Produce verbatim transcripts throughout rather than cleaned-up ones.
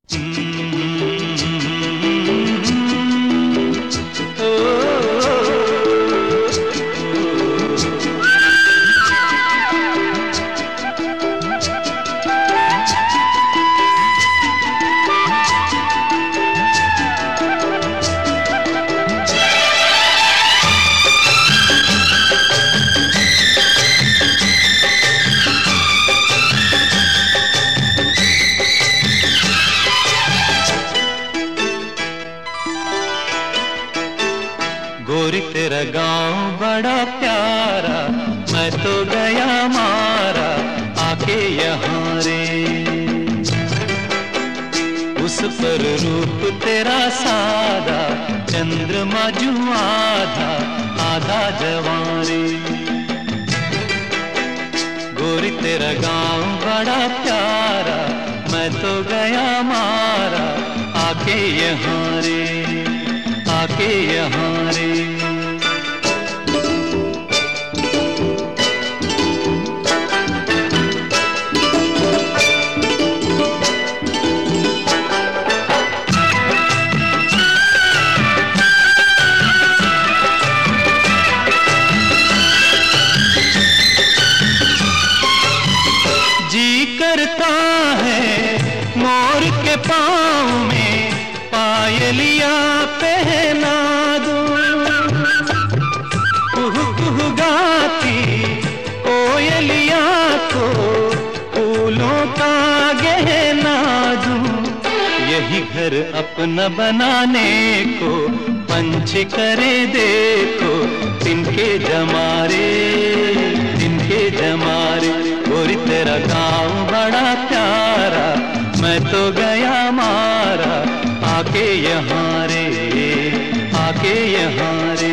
गोरी तेरा गांव बड़ा प्यारा, मैं तो गया मारा आके यहाँ रे। उस पर रूप तेरा सादा, चंद्रमा जू आधा आधा जवां रे। गोरी तेरा गांव बड़ा प्यारा, मैं तो गया मारा आके यहाँ रे, आके यहाँ रे। जी करता है मोर के पाँव में पायलिया पहना दूं, कुहू कुहू गाती कोयलिया को फूलों का गहना दूं। यही घर अपना बनाने को पंछी करे देखो, तिनके जमारे तिनके जमारे। गोरी तेरा गाँव बड़ा प्यारा, मैं तो गया मारा आके यहाँ रे, आके यहाँ रे।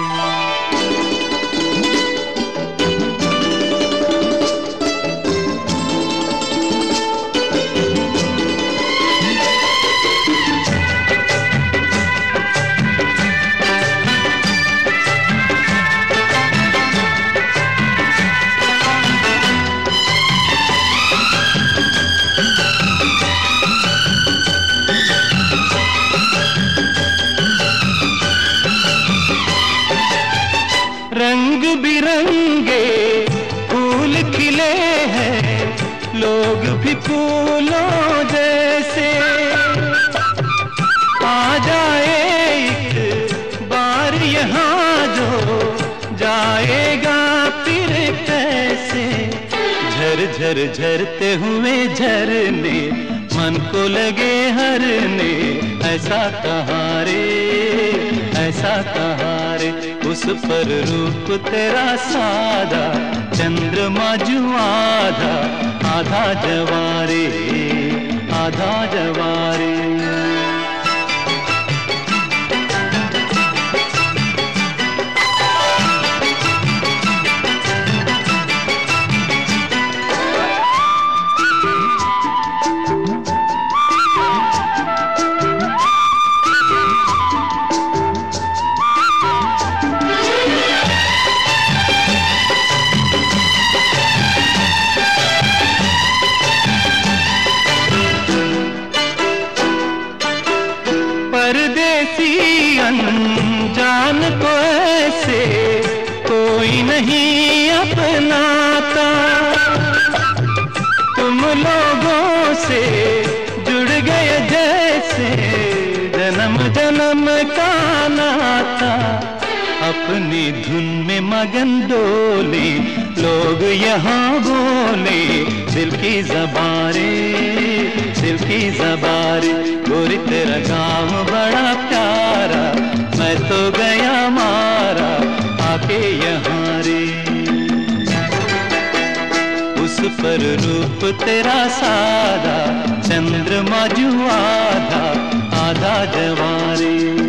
रंग बिरंगे फूल खिले हैं, लोग भी फूलों जैसे। आ जाए एक बार यहाँ जो, जाएगा फिर कैसे। झर झर झरते हुए झरने, मन को लगे हरने, ऐसा कहाँ रे, ऐसा कहाँ रे। उस पर रूप तेरा सादा, चंद्रमा जू आधा आधा जवारे, आधा जवारे। परदेसी अनजान को ऐसे कोई नहीं अपनाता, तुम लोगों से जुड़ गए जैसे जन्म जन्म का नाता। अपनी धुन में मगन डोले लोग यहाँ बोले, दिल की ज़बारे, दिल की ज़बारे। गोरी तेरा गाँव बड़ा प्यारा, मैं तो गया मारा आके यहाँ रे। उस पर रूप तेरा सादा, चंद्रमा जू आधा आधा जवारे।